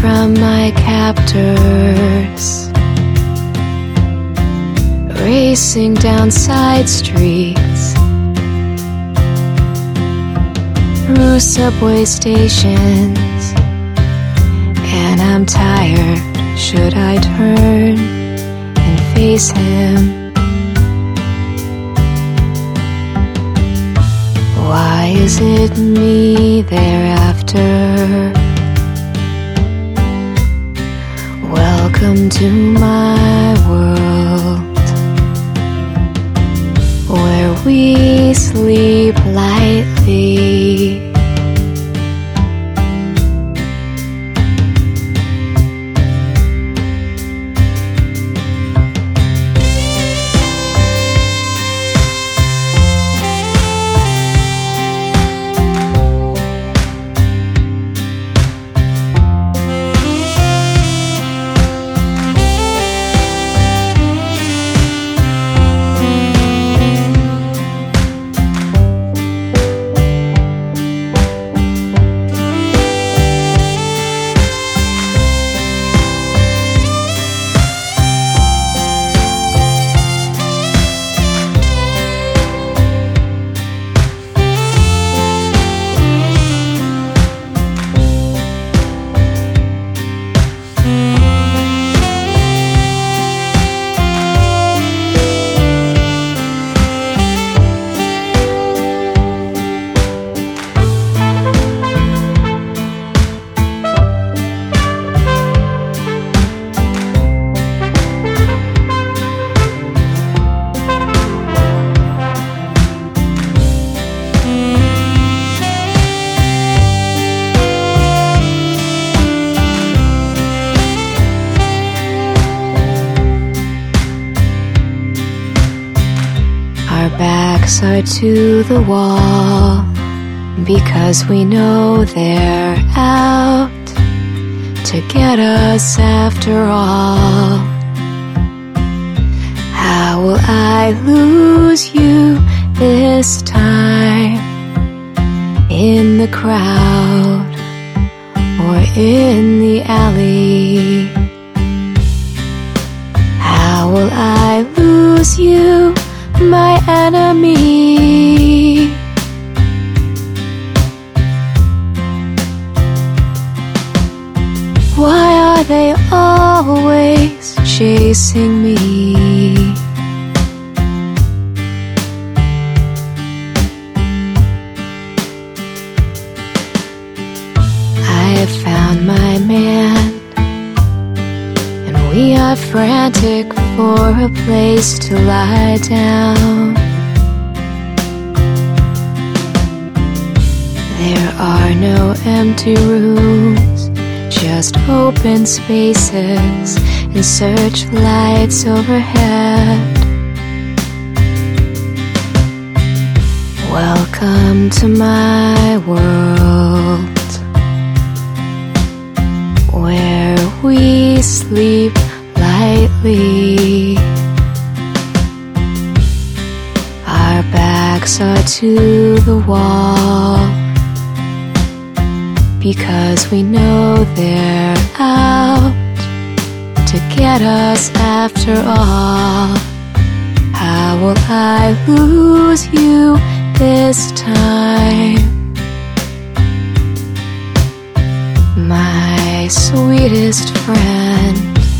from my captors, racing down side streets, through subway stations, and I'm tired. Should I turn and face him? Why is it me they're after? Welcome to my world, where we sleep lightly. Our backs are to the wall, because we know they're out to get us after all. How will I lose you this time? In the crowd or in the alley? How will I lose you, my enemy? Why are they always chasing me? I have found my man, and we are frantic for a place to lie down. There are no empty rooms, just open spaces and searchlights overhead. Welcome to my world, where we sleep lightly. Our backs are to the wall, because we know they're out to get us after all. How will I lose you this time? My sweetest friend,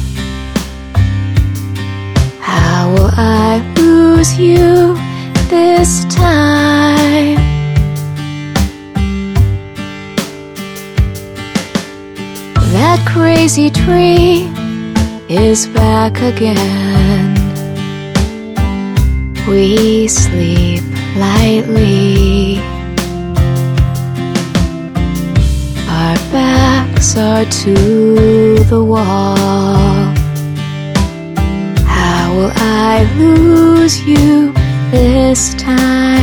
how will I lose you this time? That crazy dream is back again. We sleep lightly. Our backs are to the wall. How will I lose you this time?